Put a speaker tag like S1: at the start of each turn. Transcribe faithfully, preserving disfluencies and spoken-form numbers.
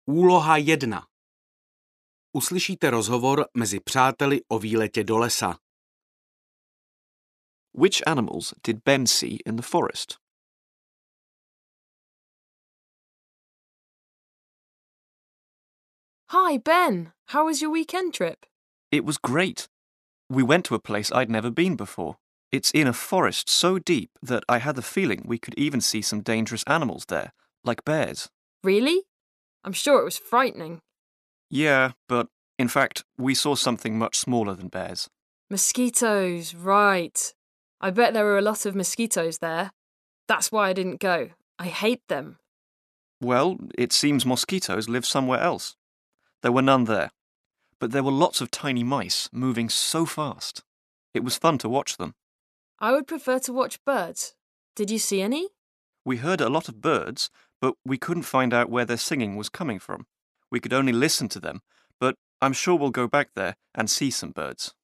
S1: Úloha jedna. Uslyšíte rozhovor mezi přáteli o výletě do lesa.
S2: Which animals did Ben see in the forest?
S3: Hi, Ben. How was your weekend trip?
S2: It was great. We went to a place I'd never been before. It's in a forest so deep that I had the feeling we could even see some dangerous animals there, like bears.
S3: Really? I'm sure it was frightening.
S2: Yeah, but in fact, we saw something much smaller than bears.
S3: Mosquitoes, right. I bet there were a lot of mosquitoes there. That's why I didn't go. I hate them.
S2: Well, it seems mosquitoes live somewhere else. There were none there, but there were lots of tiny mice moving so fast. It was fun to watch them.
S3: I would prefer to watch birds. Did you see any?
S2: We heard a lot of birds, but we couldn't find out where their singing was coming from. We could only listen to them, but I'm sure we'll go back there and see some birds.